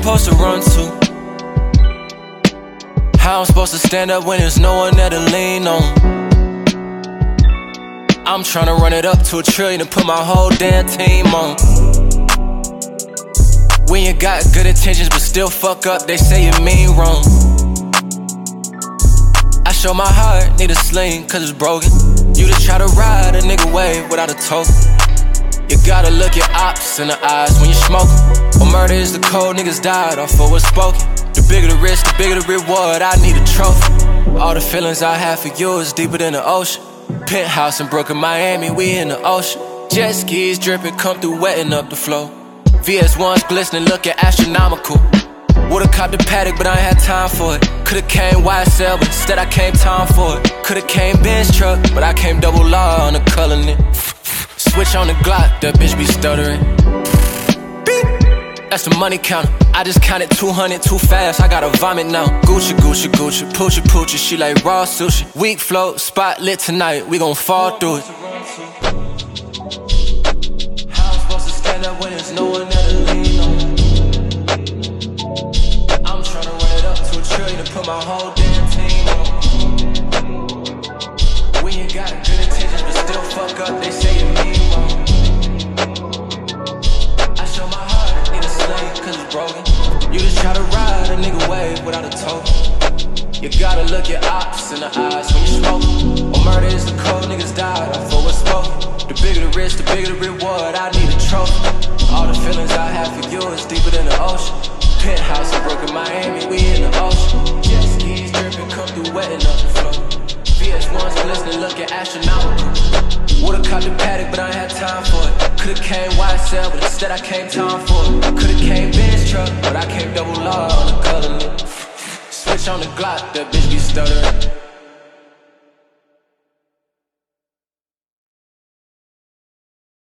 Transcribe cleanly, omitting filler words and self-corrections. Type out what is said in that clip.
supposed to run to? How I'm supposed to stand up when there's no one there to lean on? I'm tryna run it up to $1 trillion and put my whole damn team on. When you got good intentions but still fuck up, they say you mean wrong. I show my heart, need a sling cause it's broken. You just try to ride a nigga wave without a token. You gotta look your ops in the eyes when you smoke 'em. Or murder is the code, niggas died off of what's spoken. The bigger the risk, the bigger the reward, I need a trophy. All the feelings I have for you is deeper than the ocean. Penthouse in Brooklyn, Miami, we in the ocean. Jet skis dripping, come through wetting up the flow. VS1s glistening, looking astronomical. Would've copped the paddock, but I ain't had time for it. Could've came YSL, but instead I came time for it. Could've came Benz truck, but I came double law on the coloring it. Switch on the Glock, that bitch be stuttering. Beep. That's the money counter. I just counted 200 too fast, I gotta vomit now. Gucci, Gucci, Gucci, Poochie, Poochie, she like raw sushi. Weak float, spot lit tonight, we gon' fall through it. How I'm supposed to stand up when there's no one there to lean on? I'm tryna run it up to $1 trillion and put my whole damn team on. When you got good intentions but still fuck up, they say you mean wrong. I show my heart, need a sling cause it's broken. You just try to ride a nigga wave without a token. You gotta look your ops in the eyes when you smoke. Or murder is the code, niggas died off of what's spoken. The bigger the risk, the bigger the reward, I need a trophy. All the feelings I have for you is deeper than the ocean. Penthouse in Brooklyn, Miami, we in the ocean. Jet skis dripping, come through wetting up the flow. VS1s glistening, looking astronomical. Would've caught the paddock, but I ain't had time for it. Could've came YSL, but instead I came time for it. Could've came Benz truck, but I came double law on the coloring it. Switch on the Glock, that bitch be stuttering.